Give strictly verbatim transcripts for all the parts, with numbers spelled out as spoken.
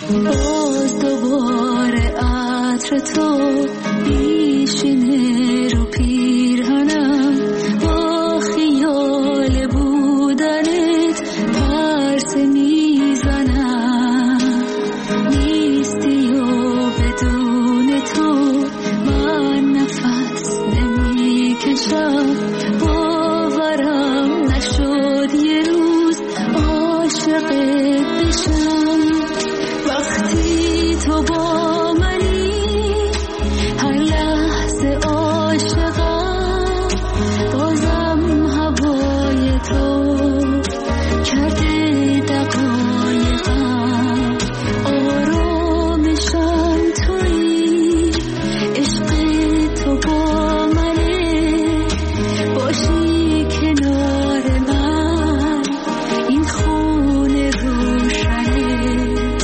باز دوباره عطر تو بیشینه رو پیرهنم، با خیال بودنت پرسه میزنم. نیستی و بدون تو من نفس نمیکشم. باورم نشد یه روز عاشقت بشم. وقتی تو با منی هر لحظه عاشقم، بازم هوای تو کرده دقایقم. آرامشم تویی، عشق تو با منه، باشی کنار من این خونه روشنه.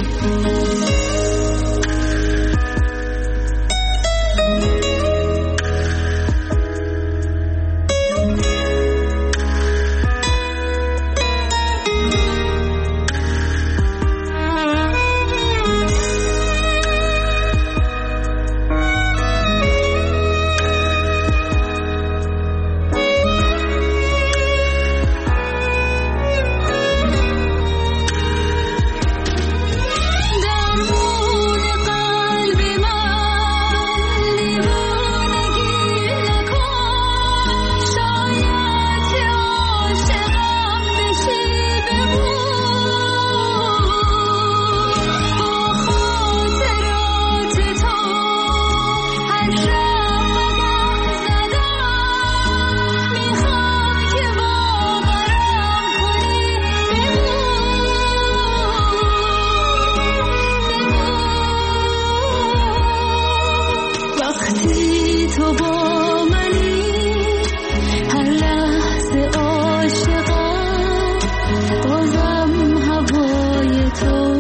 وقتی تو با منی هر لحظه عاشقم، بازم هوای تو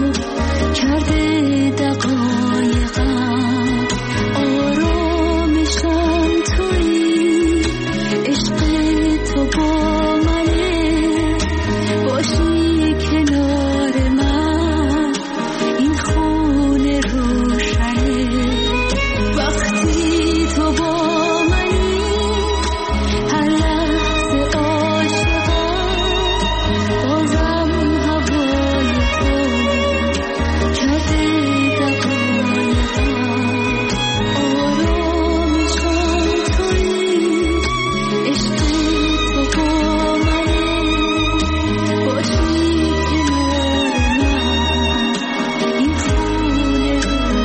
کرده دقایقم. آرامشم تویی، عشق تو با منه، باشی کنار من این خونه روشنه. وقتی تو با منی هر لحظه عاشقم، بازم هوای تو کرده دقایقم. آرامشم تویی، عشق تو با منه، باشی کنار من این خونه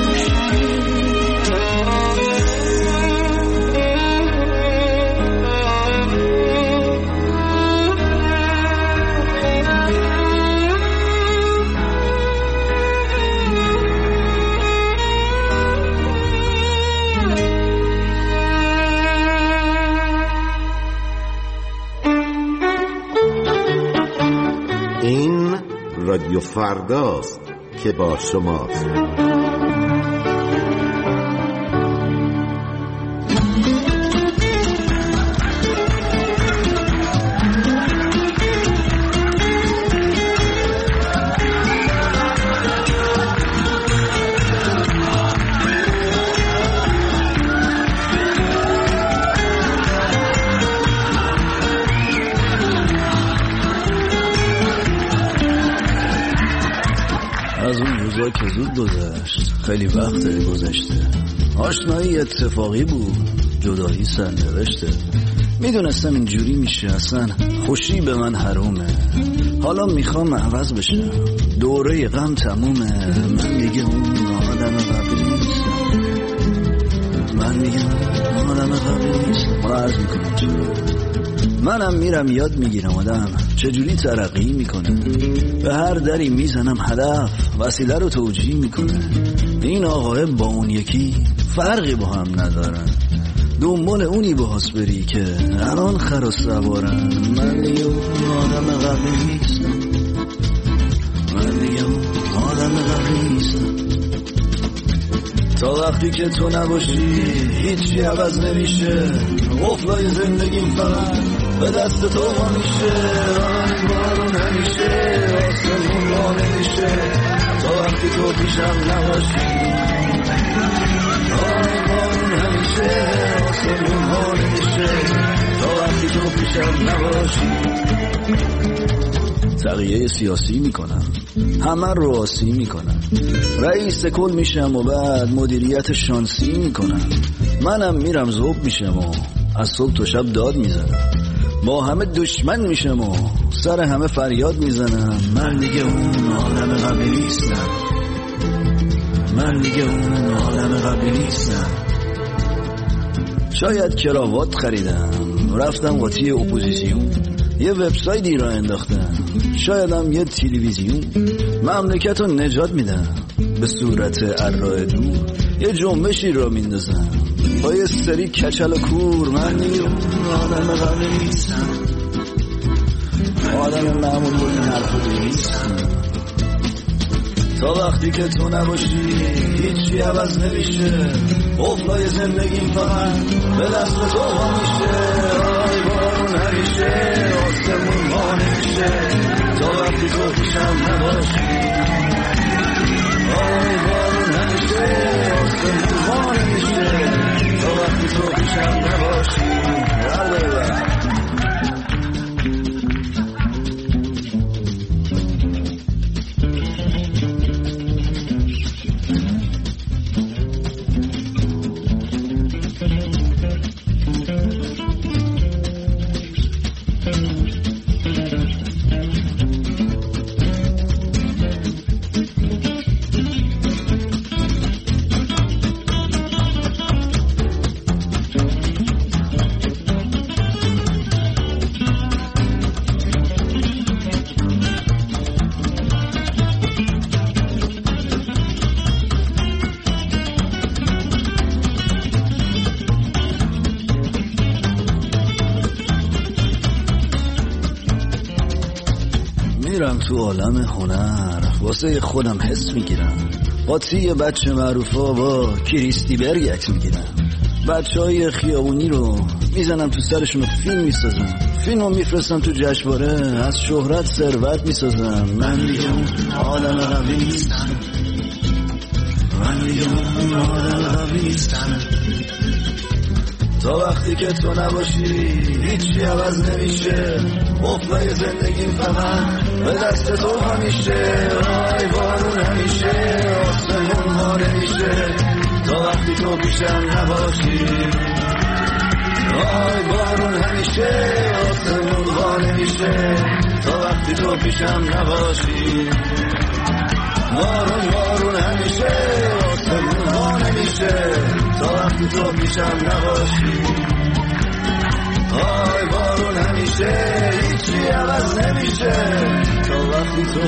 این رادیو فرداست که با شماست. از اون روزا که زود گذشت، خیلی وقت گذشته. آشنایی اتفاقی بود، جدایی سرنوشته. میدونستم اینجوری میشه، اصلا خوشی به من حرومه. حالا میخوام عوض بشم، دوره غم تمومه. من دیگه اون آدم قبلی نیستم، من دیگه اون آدم قبلی نیستم. حالا عرض میکنم چی؟ منم میرم یاد میگیرم آدم چجوری ترقی میکنه. به هر دری میزنم هدف وسیله رو توجیه میکنه. این آقای با اون یکی فرقی با هم ندارن، دنبال اونی باهاس بری که الان خر و سوارن. من دیگه اون آدم قبلی نیستم، من دیگه اون آدم قبلی نیستم. تا وقتی که تو نباشی هیچی عوض نمیشه. قفلای زندگیم فقط به دست تو ها میشه. آن بارو نمیشه، آسمون را نمیشه. تا تا وقتی تو پیشم نباشی. آی بارون همیشه آسمون ها نمیشه تا وقتی تو پیشم نباشی. تغییه سیاسی میکنم، همه رو آسی میکنم، رئیس کل میشم و بعد مدیریت شانسی میکنم. منم میرم ذوب میشم و از صبح تا شب داد میزنم، با همه دشمن میشم و سر همه فریاد میزنم. من دیگه اون آدم قبلی نیستم، من دیگه اون آدم قبلی نیستم. شاید کراوات خریدم، رفتم قاطی اپوزیسیون، یه وبسایتی را انداختم، شایدم یه تلویزیون. مملکت رو نجات میدم به صورت ارائه دور، یه جنبشی را میندازم با یه سری کچل و کور. من دیگه اون آدم قبلی نیستم، آدم معمول بود حرف نیستم. تا وقتی که تو نباشی هیچی عوض نمیشه، قفلای زندگیم فقط به دست تو ها میشه. آی بارون همیشه آسمون ها نمیشه تا وقتی تو پیشم نباشی. آی بارون همیشه آسمون ها نمیشه تا وقتی تو پیشم نباشی. میرم تو عالم هنر، واسه خودم حس میگیرم، قاطی یه بچه معروفا با کریستی برگ عکس میگیرم. بچه های خیابونی رو میزنم تو سرشون و فیلم میسازم، فیلم رو میفرستم تو جشنواره، از شهرت ثروت میسازم. من دیگه اون آدم قبلی نیستم، من دیگه اون آدم قبلی نیستم. تا وقتی که تو نباشی هیچی عوض نمیشه، قفلای زندگیم فقط به دست تو همیشه. آی بارون همیشه آسمون ها نمیشه تا وقتی تو پیشم نباشی. آی بارون همیشه آسمون ها نمیشه تا وقتی تو پیشم نباشی. بارون بارون همیشه آسمون ها نمیشه تا وقتی تو پیشم نباشی. آی بارون همیشه هیچی عوض نمیشه تا وقتی تو.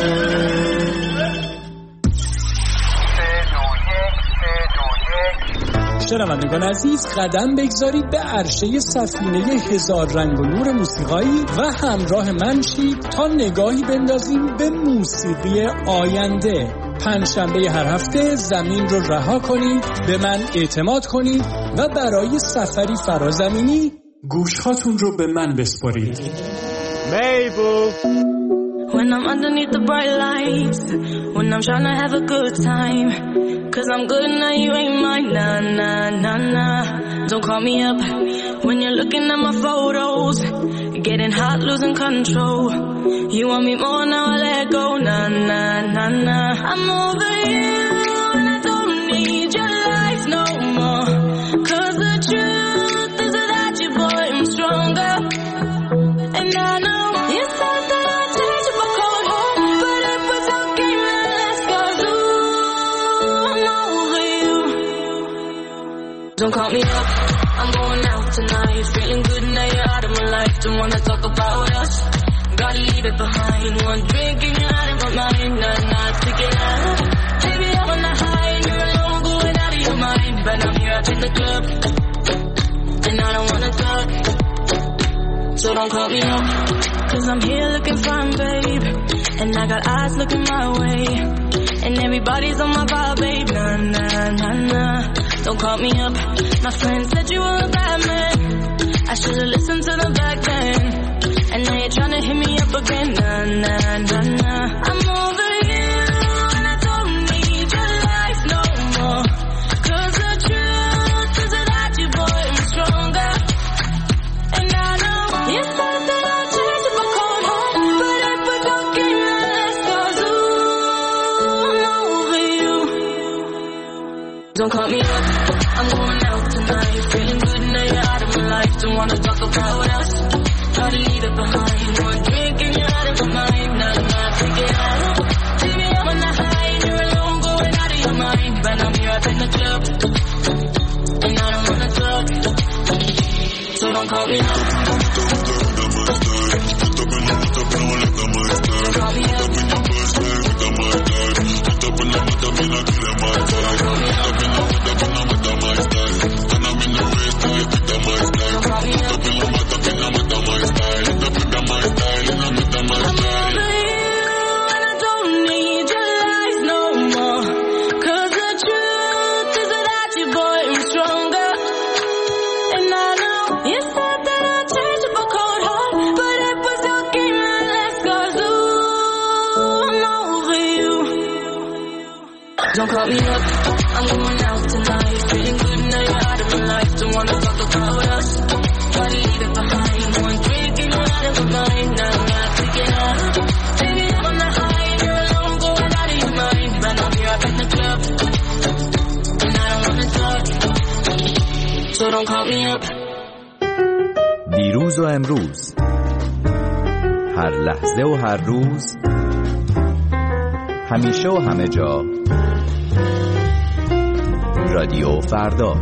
شنوندگان عزیز، قدم بگذارید به عرشه سفینه هزار رنگ و نور موسیقایی و همراه من شید تا نگاهی بندازیم به موسیقی آینده. پنجشنبه هر هفته زمین رو رها کنید، به من اعتماد کنید و برای سفری فرازمینی گوشهاتون رو به من بسپارید. Mabel. When I'm underneath the bright lights, when I'm trying to have a good time, cause I'm good now, you ain't mine, nah, nah, nah, nah. Don't call me up when you're looking at my photos, getting hot, losing control. You want me more, now I let go, nah, nah, nah, nah. I'm over you and I don't need your lies no more, cause the truth is that you, boy, I'm stronger. And I know you said that I'd change if I called home, but if we're talking less, cause ooh, I'm over you. Don't call me up, I'm going out tonight, feeling good now you're out of my life. Don't wanna talk about us, gotta leave it behind. One drink and you're out of my mind, nah, nah, take it out. Baby, I'm on the high and you're alone, going out of your mind. But I'm here out in the club, and I don't wanna talk, so don't call me up, cause I'm here looking fine, babe, and I got eyes looking my way, and everybody's on my vibe, babe, nah, nah, nah, nah. Don't call me up, my friend said you were a bad man, I should've listened to them back then, and now you're trying to hit me up again, nah, nah, nah, nah. I'm over you, and I Don't call me up, I'm going out tonight. Feeling good now you're out of my life. Don't wanna talk about us, try to leave it behind. One drink and you're out of my mind. Now I'm not thinking out. Baby, I'm on the high and you're alone, going out of your mind. But I'm here up in the club, and I don't wanna talk, so don't call me up. Call me up. Don't call me up, I'm going out tonight. Feeling good now you're out of my life. Don't wanna talk about us, try to leave it behind. One drink and you're out of my mind. Now I'm not thinking out. Baby, I'm on the high and you're alone, going out of your mind. But I'm here up in the club, and I don't wanna talk, so don't call me up. دیروز و امروز، هر لحظه و هر روز، همیشه و همه جا، رادیو فردا.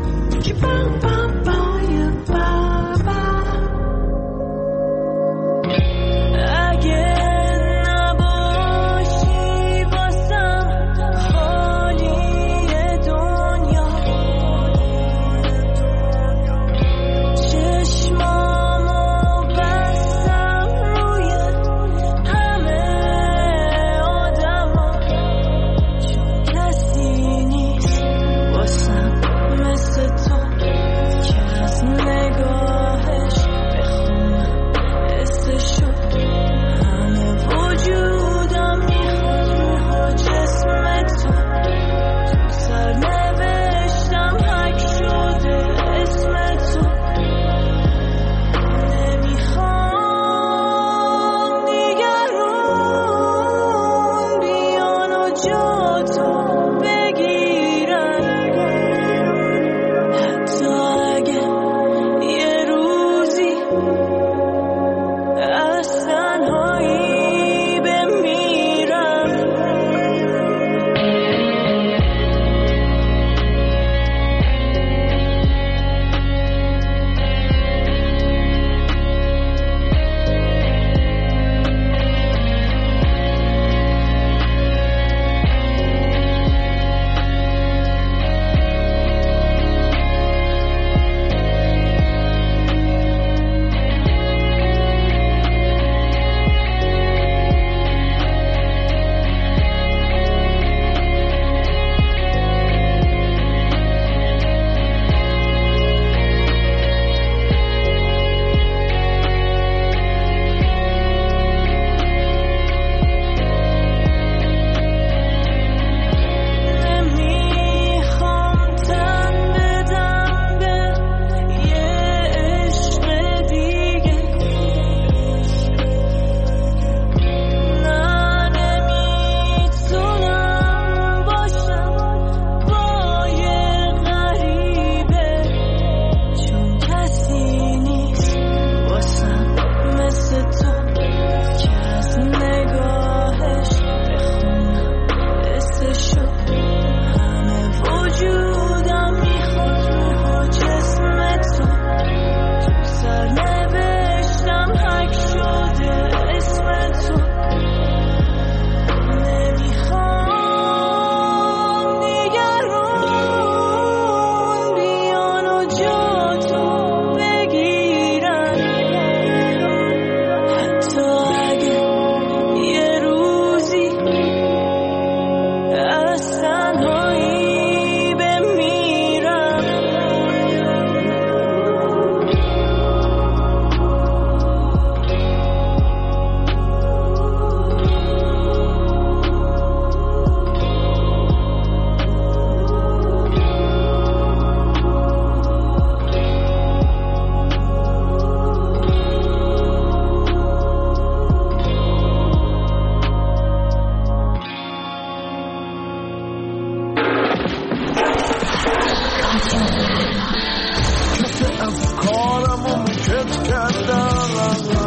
کف افکارمو موکت کردم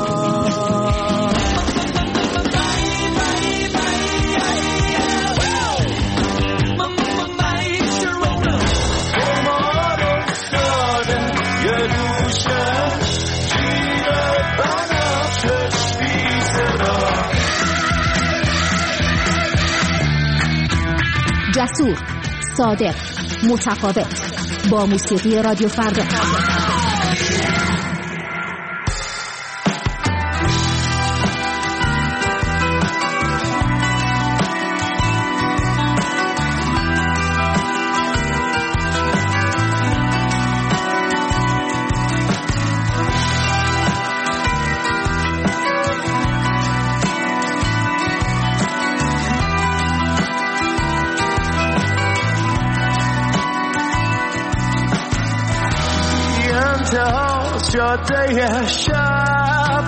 جسور، صادق، متفاوت با موسیقی رادیو فردا. جاده شب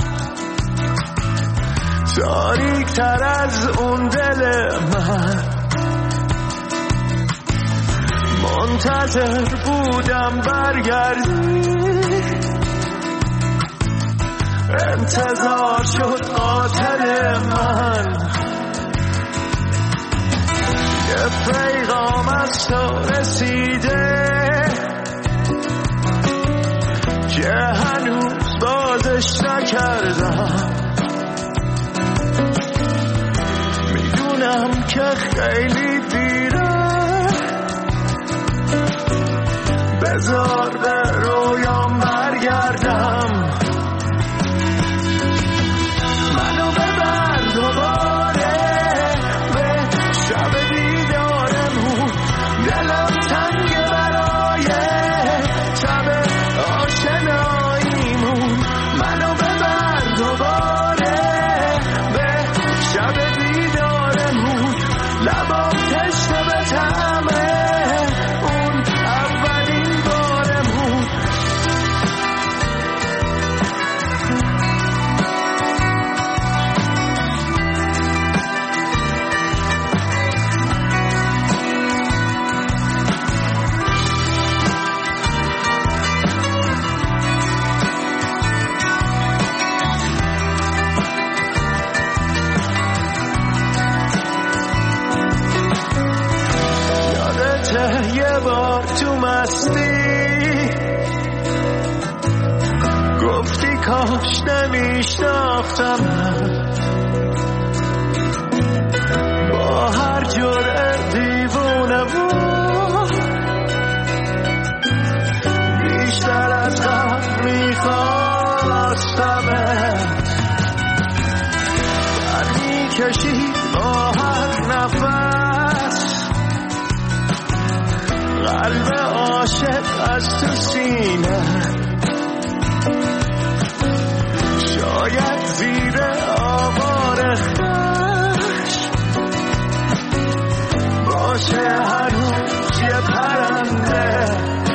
تاریک تر از اون دل من، منتظر بودم برگردی، انتظار شد قاتل من. یه پیغام از تو رسیده که هنوز بازش نکردم، میدونم که خیلی دیره، بذار به رویام برگردم، منو ببر دوباره به شب دیدارمون، دلم تنگه برای شب آشناییمون، منو ببر دوباره به شب دیدارمون، لبام تشنه به طعمه اون اولین بارمون. یه بار تو مستی گفتی کاش نمیشناختم، با هر جرعه دیوونه و بیشتر از قبل میخواستم، بر میکشید با هر نفس قلب عاشق از تو سینه، شاید زیر آوار خش باشه هنوز یه پرنده،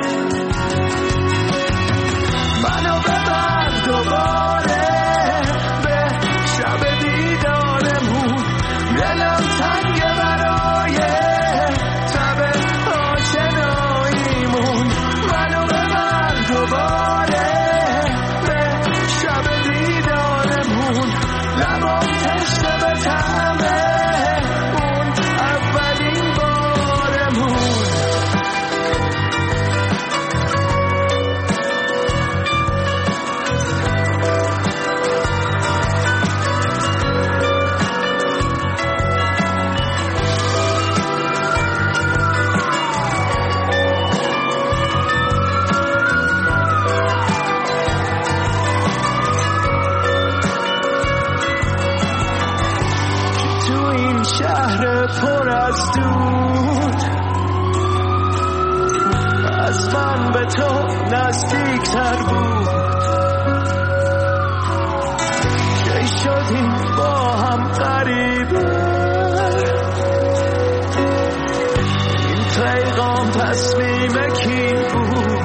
منو ببر دوباره به شب دیدارمون، دلم تنگه برای شب آشناییمون، منو ببر دوباره به شب دیدارمون، لبام تشنه به طعمه اون اولین بارمون. شهر پر از دود از من به تو نزدیک تر بود، کی شدیم با هم غریبه، این پیغام تصمیم کی بود؟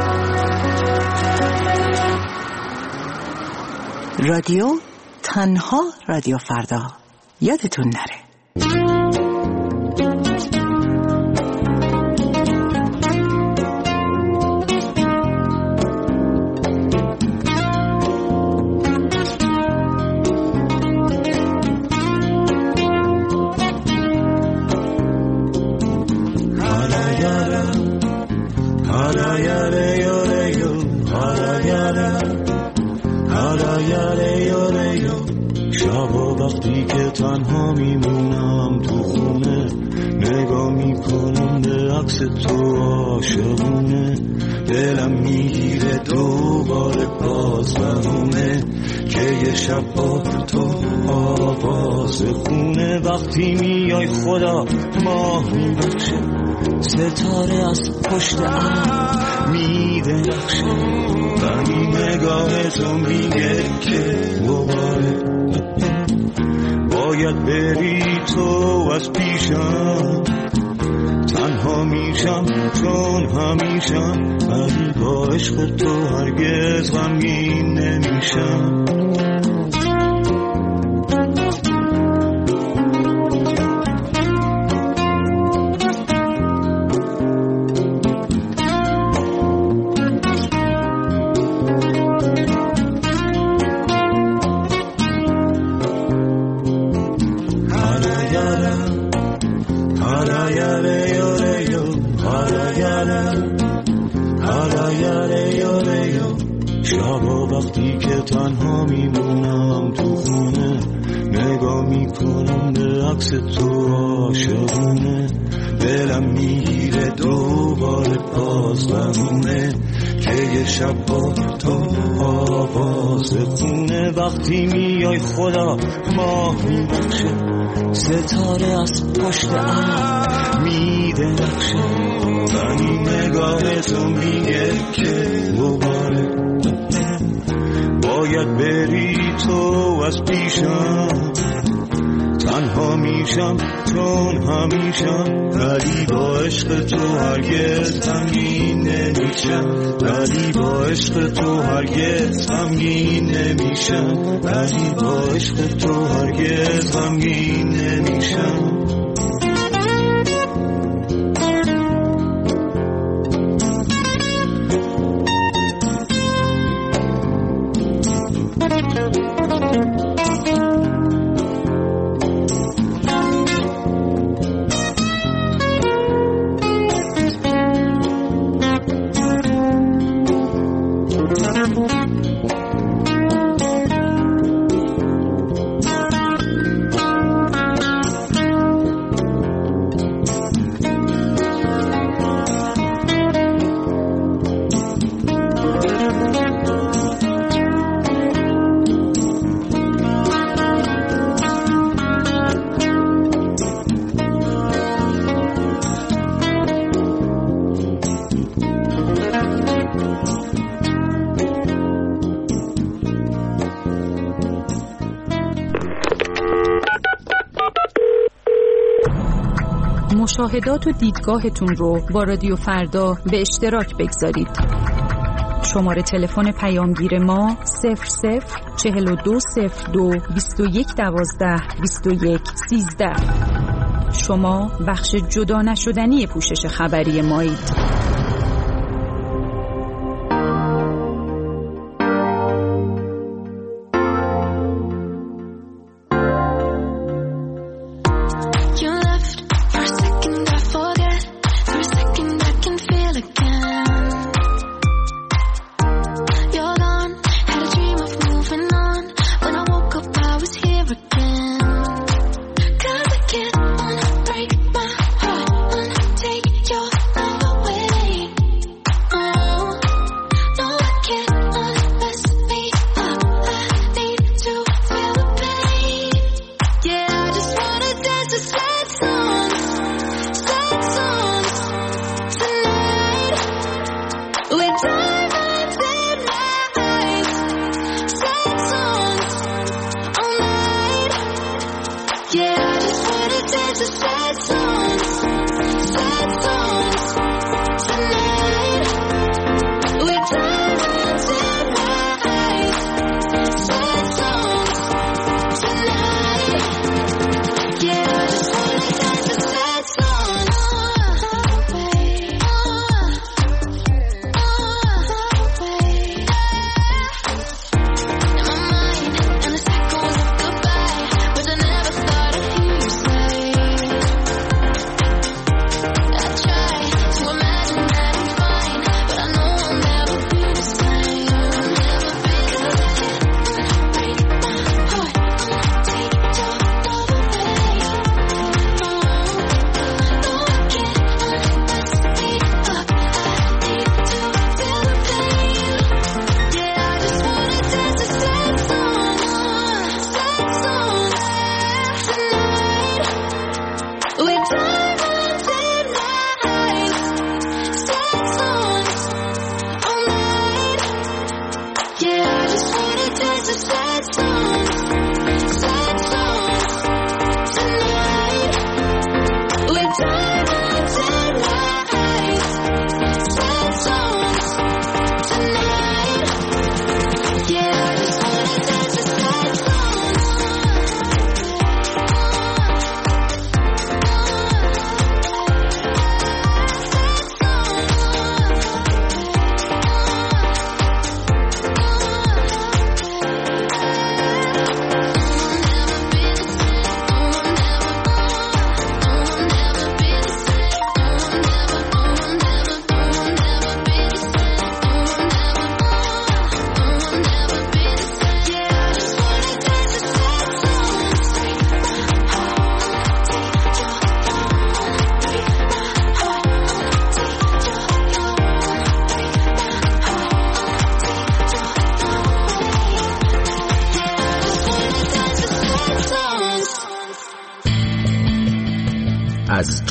رادیو تنها رادیو فردا، یادتون نره. وقتی که تنها میمونم تو خونه، نگاه میکنم به عکس تو عاشقونه، دلم میگیره دوباره باز برونه که یه شب با تو آواز خونه. وقتی میای خدا ماه میبخشه، ستاره از پشت ابر میدرخشه، ولی نگاه تو میگه که دوباره باید بری تو از پیشم. تنها میشم چون همیشم، ولی با عشق تو هرگز غمگین نمیشم. شبا وقتی که تنها میمونم تو خونه، نگاه میکنم به عکس تو عاشقونه، دلم میگیره دوباره باز برونه که یه شب با تو آواز خونه. وقتی میای خدا ماه میبخشه، ستاره از پشت ابر میدرخشه، ولی نگاه تو میگه که دوباره باید بری تو از پیشم. تنها میشم چون همیشم، ولی با عشق تو هرگز غمگین نمیشم، ولی با عشق تو هرگز غمگین نمیشم، ولی با عشق تو هرگز غمگین نمیشم. مشاهدات و دیدگاهتون رو با رادیو فردا به اشتراک بگذارید. شماره تلفن پیامگیر ما صفر صفر چهل و دو صفر دو بیست و یک دوازده بیست و یک سیزده. شما بخش جدا نشدنی پوشش خبری مایید. Cause I can't wanna break my heart, wanna take your love away.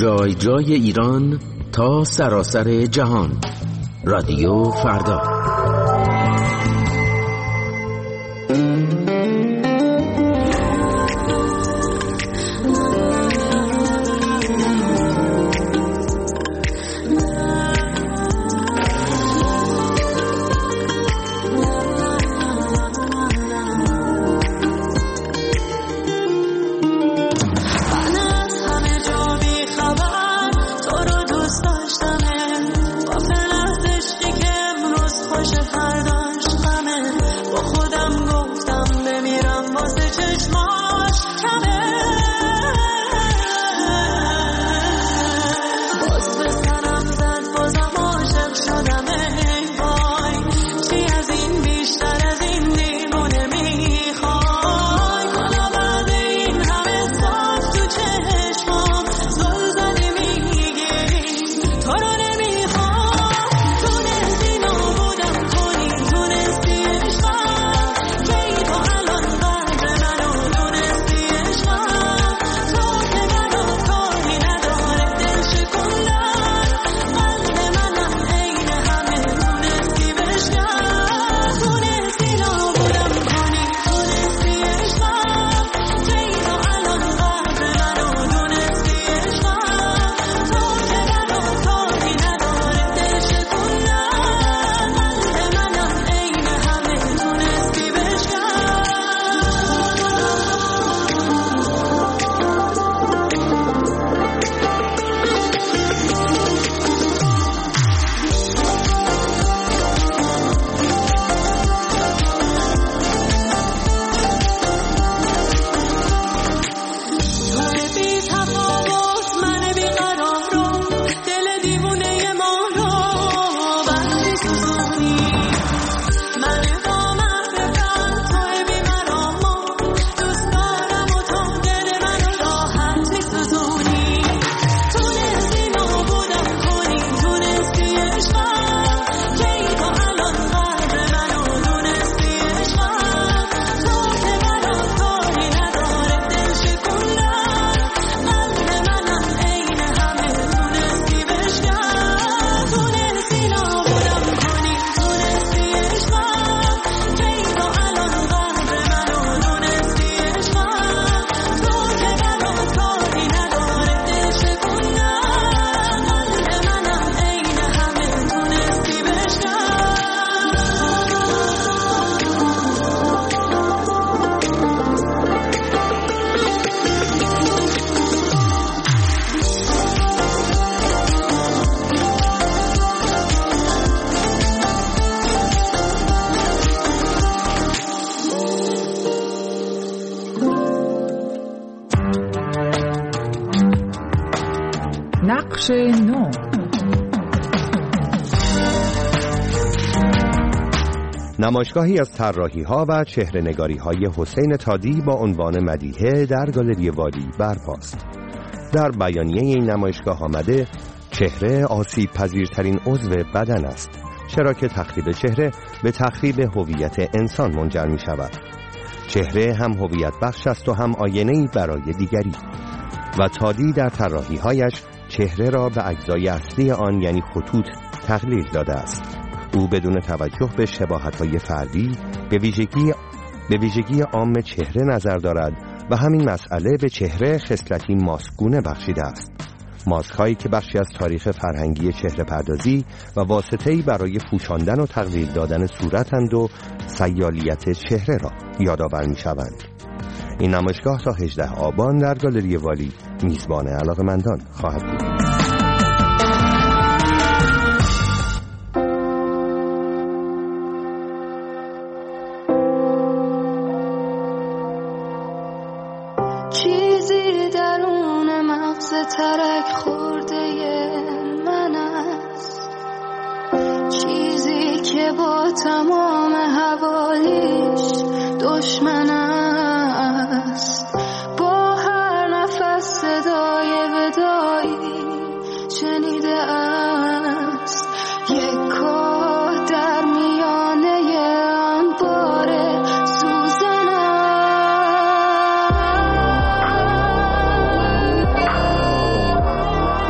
جای جای ایران تا سراسر جهان. رادیو فردا. نقش نو. نمایشگاهی از طراحی‌ها و چهره‌نگاری‌های حسین تادی با عنوان مدیحه در گالری والی برپاست. در بیانیه این نمایشگاه آمده چهره آسیب پذیرترین عضو بدن است، چرا که تخریب چهره به تخریب هویت انسان منجر می شود. چهره هم هویت بخش است و هم آینه‌ای برای دیگری و تادی در طراحی‌هایش چهره را به اجزای اصلی آن یعنی خطوط تقلیل داده است. او بدون توجه به شباهت‌های فردی به ویژگی به ویژگی عام چهره نظر دارد و همین مسئله به چهره خصلتی ماسکگونه بخشیده است. ماسک‌هایی که بخشی از تاریخ فرهنگی چهره پردازی و واسطه‌ای برای پوشاندن و تقلیل دادن صورتند و سیالیت چهره را یادآور می‌شوند. این نمایشگاه تا هجدهم آبان در گالری والی میزبان علاقه‌مندان خواهد بود. چیزی درون مغز ترک خورده من است، چیزی که با تمام حوالیش دشمن است. با هر نفس صدای ودایی شنیده است، یک کاه در میانه آن باره سوزن است.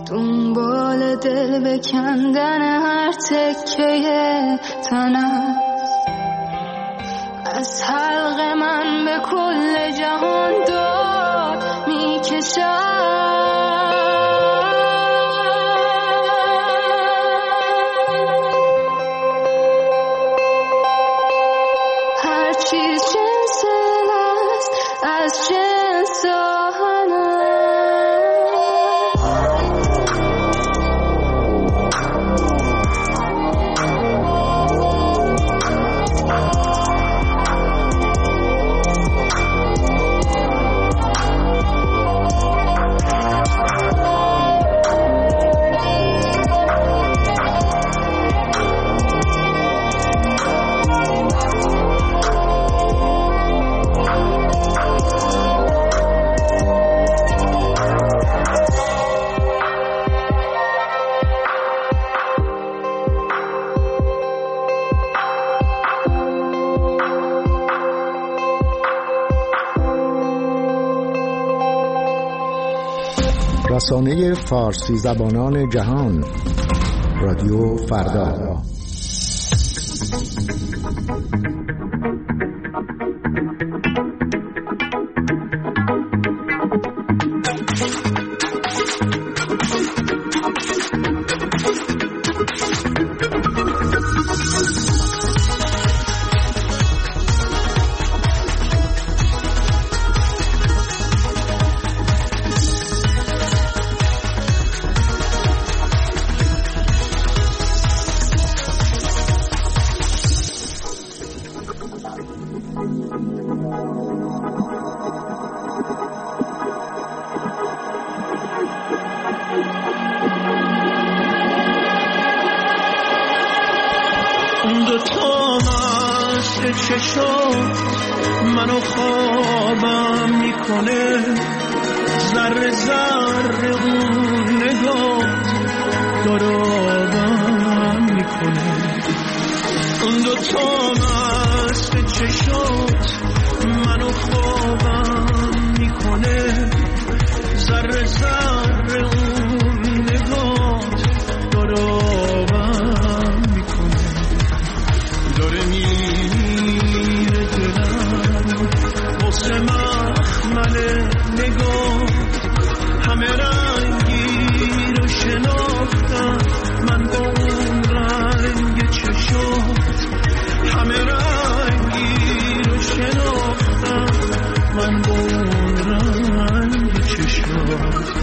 دنبال دل بکندن هر تکه تنم، از حلق من به کل جهان داد میکشم. هر چیز جنس است از جنس آهنم. رسانه فارسی زبانان جهان، رادیو فردا. منو خوابم میکنه، ذره ذره اون نگاه دارابم میکنه. اون دو تا مست چشات منو خوابم میکنه، ذره ذره اون نگاه دارابم میکنه. داره میره دلم واسه مخمل نگاه، همه رنگی رو شناختم من با اون رنگ چشات، همه رنگی رو شناختم من با اون رنگ چشات.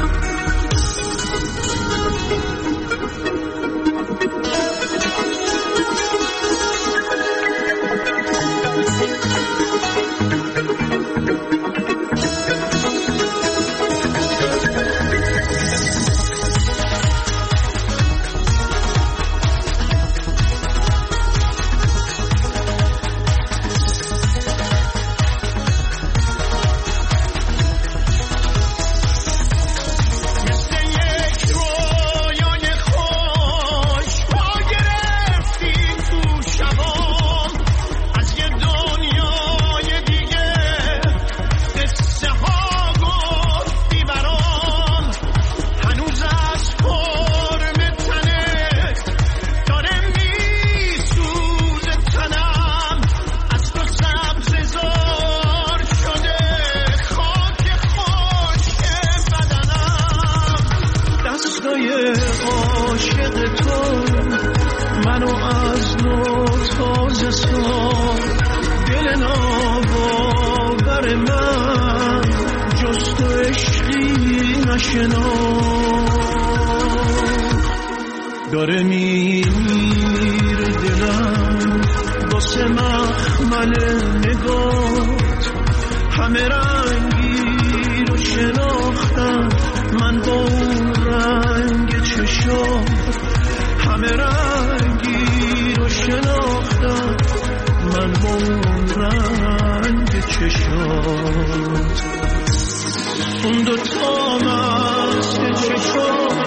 داره میره دلم واسه مخمل نگات، همه رنگی رو شناختم من با اون رنگ چشات، همه رنگی رو شناختم من با اون رنگ چشات. اون دو تا مست چشات.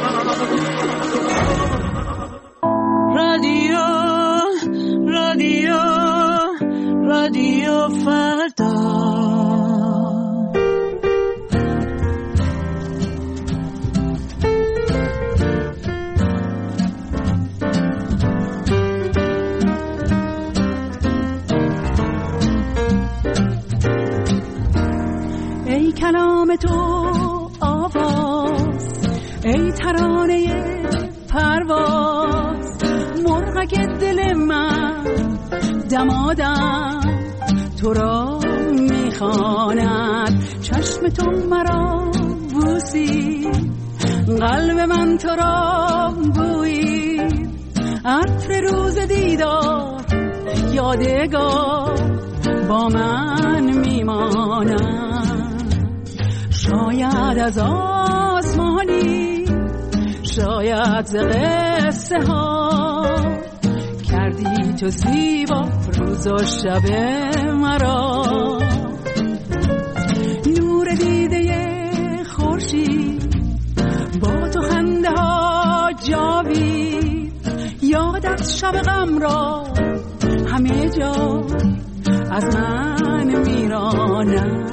رادیو رادیو رادیو فردا. ترانه پرواز، مرغک دل من دمادم تو را میخواند. چشم تو مرا بوسی، قلب من تو را بویی، عطر روز دیدار یادگار با من میماند. شاید از آسمانی، شاید ز قصه ها، کردی تو زیبا روز و شب مرا. نور دیده خورشید با تو خنده ها جاوید، یادت شب غم را همه جا از من میرانم.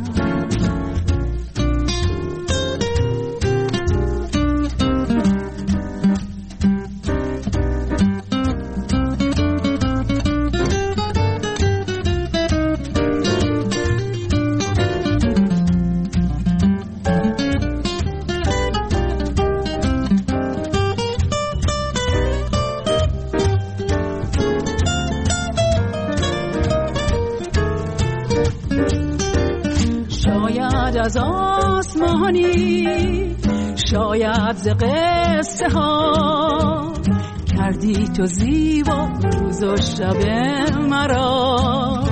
از آسمانی، شاید ز قصه ها، کردی تو زیبا روز و شب مرا.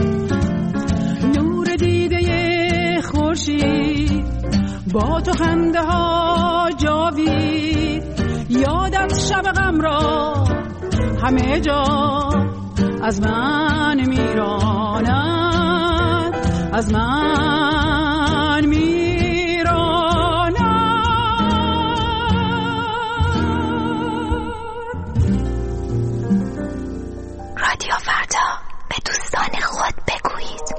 نور دیده خورشید با تو خنده ها جاوید، یادت شب غم را همه جا از من میراند، از من میراند. رادیو فردا، به دوستان خود بگویید.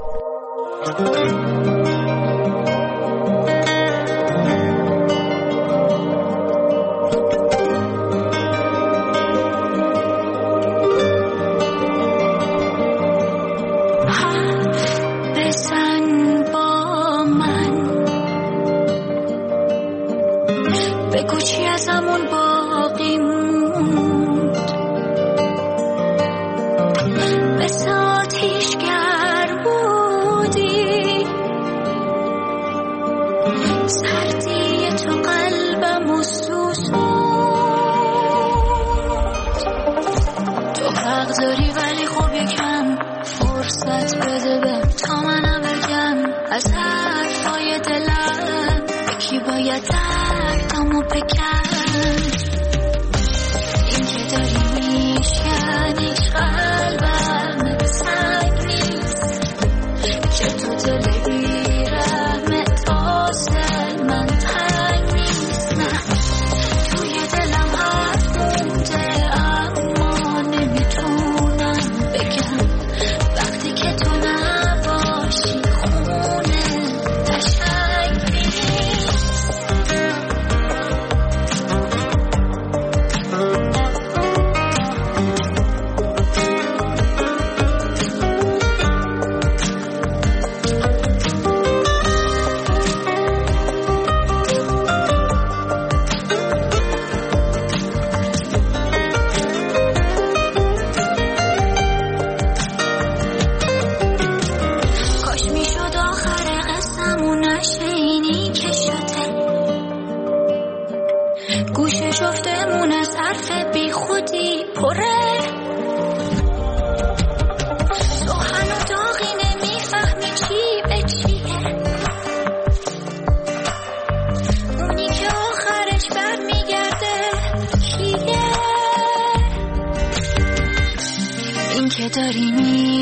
داری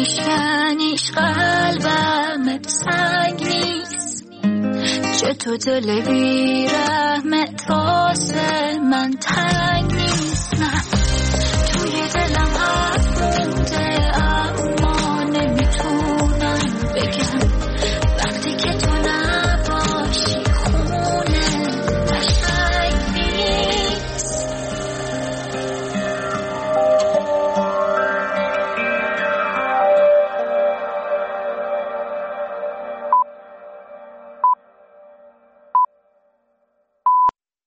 میشکنیش قلبم سنگ نیست، چه تو دل بیرم